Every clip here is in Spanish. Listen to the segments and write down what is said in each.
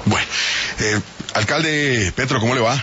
Bueno, alcalde Petro, ¿cómo le va?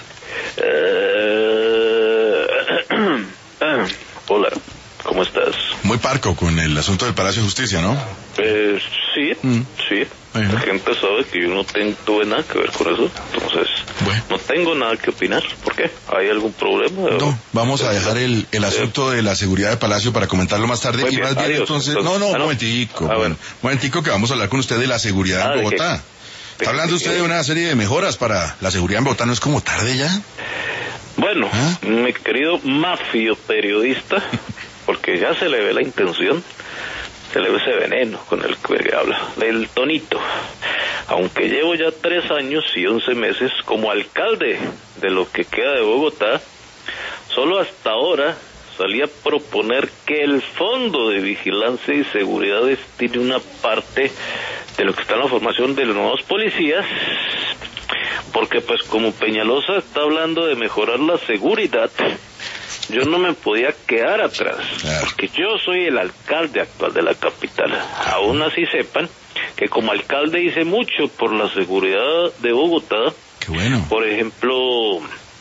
Hola, ¿cómo estás? Muy parco con el asunto del Palacio de Justicia, ¿no? Sí. Bueno. La gente sabe que yo no tuve nada que ver con eso, entonces Bueno. no tengo nada que opinar. ¿Por qué? ¿Hay algún problema? No, vamos a dejar el asunto de la seguridad del Palacio para comentarlo más tarde. Muy Y bien, más bien adiós. entonces... Entonces, un no. momentico. Ah, bueno. Un momentico que vamos a hablar con usted de la seguridad en ¿de Bogotá. qué? Está hablando usted de una serie de mejoras para la seguridad en Bogotá. ¿No es como tarde ya? Bueno, ¿Ah? mi querido mafio periodista, porque ya se le ve la intención, se le ve ese veneno con el que habla, el tonito. Aunque llevo ya 3 años y 11 meses como alcalde de lo que queda de Bogotá, solo hasta ahora salí a proponer que el Fondo de Vigilancia y Seguridad destine una parte de lo que está en la formación de los nuevos policías, porque pues como Peñalosa está hablando de mejorar la seguridad, yo no me podía quedar atrás, Claro. porque yo soy el alcalde actual de la capital. Aún así sepan que como alcalde hice mucho por la seguridad de Bogotá. Qué bueno. Por ejemplo,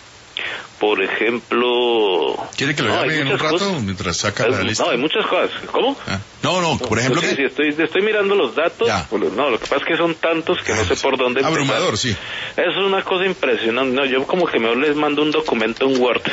¿Quiere que lo hay llame en un muchas rato cosas. mientras saca la lista? No, hay muchas cosas. ¿Cómo? No, por ejemplo... Sí, ¿qué? estoy mirando los datos. Ya. No, lo que pasa es que son tantos que no sé por dónde empezar. Abrumador, sí. Eso es una cosa impresionante. No, yo como que mejor les mando un documento en Word.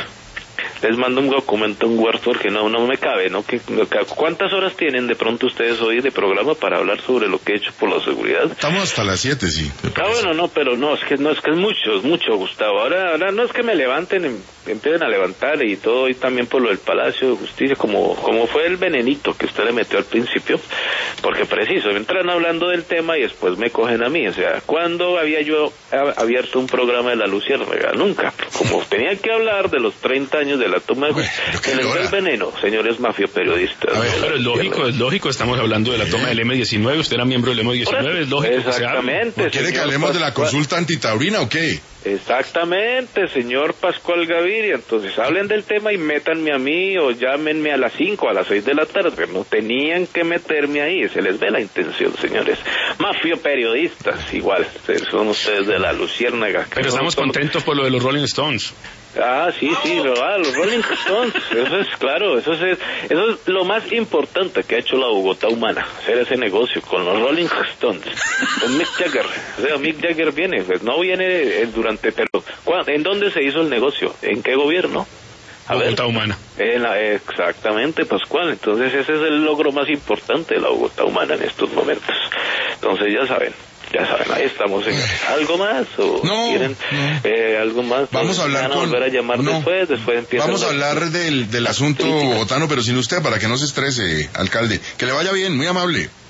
Porque no me cabe, ¿no? ¿Cuántas horas tienen de pronto ustedes hoy de programa para hablar sobre lo que he hecho por la seguridad? Estamos hasta las 7, sí. Bueno, no, pero no, es que es mucho, Gustavo. Ahora no es que me levanten, empiecen a levantar y todo, y también por lo del Palacio de Justicia, como fue el venenito que usted le metió al principio, porque preciso, entran hablando del tema y después me cogen a mí. O sea, ¿cuándo había yo abierto un programa de La Luciérnaga? Nunca. Como tenían que hablar de los 30 años de la toma de ¿qué se les da hora? el veneno, señores mafio-periodistas. A ver, Pero es lógico, estamos hablando de la toma del M19, usted era miembro del M19, es lógico que se hable. Exactamente. ¿Quiere que señor hablemos de la Pascual. consulta antitaurina o qué? Exactamente, señor Pascual Gaviria. Entonces hablen del tema y métanme a mí o llámenme a las 5, a las 6 de la tarde. No tenían que meterme ahí, se les ve la intención, señores. Mafio-periodistas, igual, son ustedes de La Luciérnaga. Pero estamos contentos por lo de los Rolling Stones. Sí, los Rolling Stones, eso es claro, eso es lo más importante que ha hecho la Bogotá humana, hacer ese negocio con los Rolling Stones, con Mick Jagger. O sea, Mick Jagger viene, pues no viene ¿en dónde se hizo el negocio? ¿En qué gobierno? Bogotá humana. Exactamente, Pascual. Entonces ese es el logro más importante de la Bogotá humana en estos momentos. Entonces ya saben, ahí estamos. ¿Algo más? ¿O No, quieren algo más? Vamos a hablar ¿Van a volver a llamar después empiezan Vamos a hablar del asunto bogotano, pero sin usted, para que no se estrese, alcalde. Que le vaya bien, muy amable.